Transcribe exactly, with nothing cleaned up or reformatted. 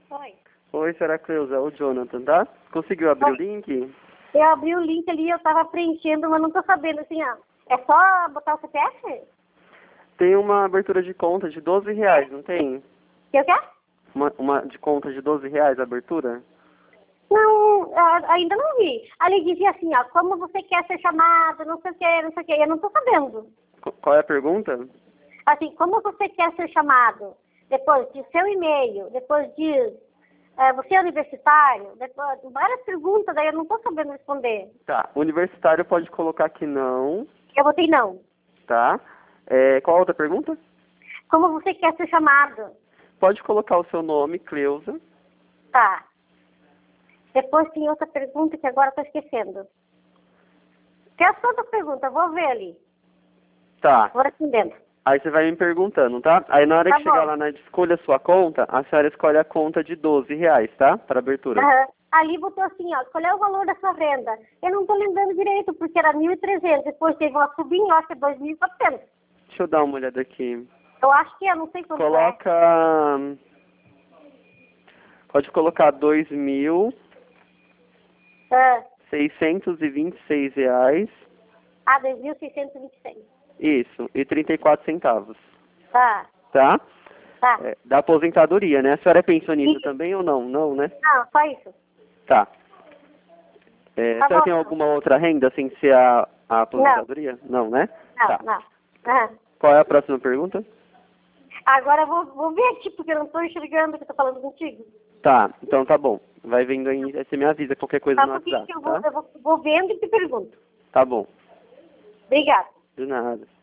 Oi. Oi, senhora Cleusa, é o Jonathan, tá? Conseguiu abrir Oi. o link? Eu abri o link ali, eu tava preenchendo, mas não tô sabendo, assim, ó. É só botar o C P F? Tem uma abertura de conta de doze reais, não tem? Que eu quero? Uma, uma de conta de doze reais a abertura? Não, a- ainda não vi. Ali dizia assim, ó, como você quer ser chamado, não sei o que, não sei o que, eu não tô sabendo. Qu- Qual é a pergunta? Assim, como você quer ser chamado? Depois diz seu e-mail, depois diz, é, você é universitário, depois, várias perguntas, daí eu não tô sabendo responder. Tá, universitário pode colocar que não, Eu botei não. tá? É, qual a outra pergunta? Como você quer ser chamado? Pode colocar o seu nome, Cleusa. Tá. Depois tem outra pergunta que agora estou esquecendo. Que é só outra pergunta, vou ver ali. Tá. Vou respondendo. Aí você vai me perguntando, tá? Aí na hora Tá que chegar bom. lá na escolha sua conta, a senhora escolhe a conta de doze reais, tá? Para abertura. Aham. Ali botou assim, ó, qual é o valor da sua renda? Eu não estou lembrando direito, porque era mil e trezentos, depois teve uma subinha, eu acho que é dois mil e quatrocentos. Deixa eu dar uma olhada aqui. Eu acho que é, não sei quanto é. Coloca... Pode colocar dois mil Ah, seiscentos e vinte e seis reais. ah, dois mil seiscentos e vinte e seis. Isso, e trinta e quatro centavos. Tá, Tá? tá. É, da aposentadoria, né? A senhora é pensionista Isso. também ou não? Não, né? Não, só isso. Tá. É, Tá a senhora bom. tem alguma outra renda sem ser a, a aposentadoria? Não, né? Não, Tá. não. Aham. Qual é a próxima pergunta? Agora eu vou, vou ver aqui, porque eu não estou enxergando o que eu tô falando contigo. Tá, então tá bom. Vai vendo aí, aí você me avisa qualquer coisa Tá, no porque WhatsApp, eu vou, tá? eu vou, vou vendo e te pergunto. Tá bom. Obrigada. De nada.